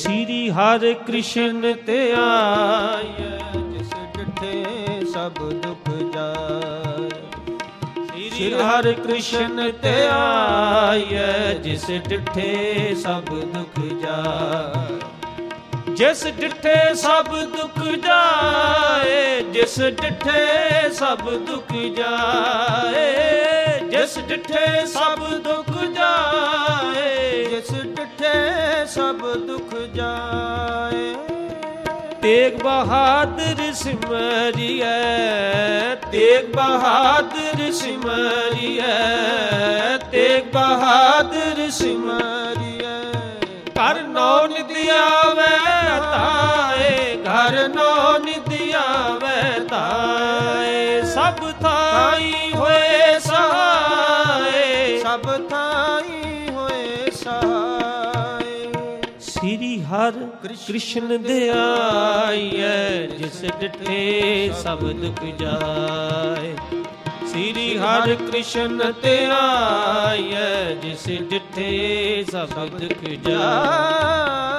ਸ੍ਰੀ ਹਰਿ ਕ੍ਰਿਸ਼ਨ ਤੇ ਆਇਐ, ਜਿਸ ਡਿਠੇ ਸਭ ਦੁਖ ਜਾਏ। ਸ੍ਰੀ ਹਰਿ ਕ੍ਰਿਸ਼ਨ ਤੇ ਆਇਐ, ਜਿਸ ਡਿਠੇ ਸਭ ਦੁਖ ਜਾਏ। ਜਿਸ ਡਿਠੇ ਸਭ ਦੁਖ ਜਾਏ, ਜਿਸ ਡਿਠੇ ਸਭ ਦੁਖ ਜਾਏ, ਜਿਸ ਡਿਠੇ ਸਭ ਦੁਖ ਜਾਏ, ਜਿਸ ਡਿਠੇ ਸਭ ਦੁਖ ਜਾਏ। ਤੇਗ ਬਹਾਦਰ ਸਿਮਰਿਐ, ਤੇਗ ਬਹਾਦਰ ਸਿਮਰਿਐ, ਤੇਗ ਬਹਾਦਰ ਸਿਮਰਿਐ। ਘਰ ਨੌ ਨਿਧ ਆਵੈ ਧਾਏ, ਘਰ ਨੌ ਨਿਧ ਆਵੈ ਧਾਏ। ਸਭ ਥਾਈ ਹੋਏ ਸਹਾਏ, ਸਭ ਥਾਈ ਹੋਏ ਸਹਾਏ। ਸ੍ਰੀ ਹਰਿ ਕ੍ਰਿਸ਼ਨ ਦੇ ਆਇਐ, ਜਿਸ ਡਿਠੇ ਸਭ ਦੁਖ ਜਾਏ। ਸ੍ਰੀ ਹਰਿ ਕ੍ਰਿਸ਼ਨ ਤੇ ਆਇਐ, ਜਿਸ ਡਿਠੇ ਸਭ ਦੁਖ ਜਾਏ।